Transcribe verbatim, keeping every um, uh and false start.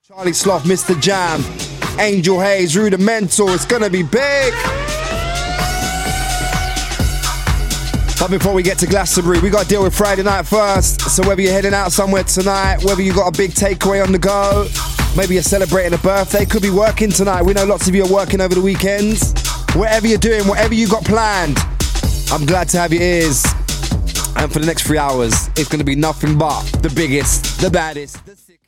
Charlie Sloth, Mister Jam, Angel Hayes, Rudimental. It's gonna be big. But before we get to Glastonbury, we got to deal with Friday night first. So whether you're heading out somewhere tonight, whether you got a big takeaway on the go, maybe you're celebrating a birthday, could be working tonight. We know lots of you are working over the weekends. Whatever you're doing, whatever you got planned, I'm glad to have your ears. And for the next three hours, it's going to be nothing but the biggest, the baddest, the sickest.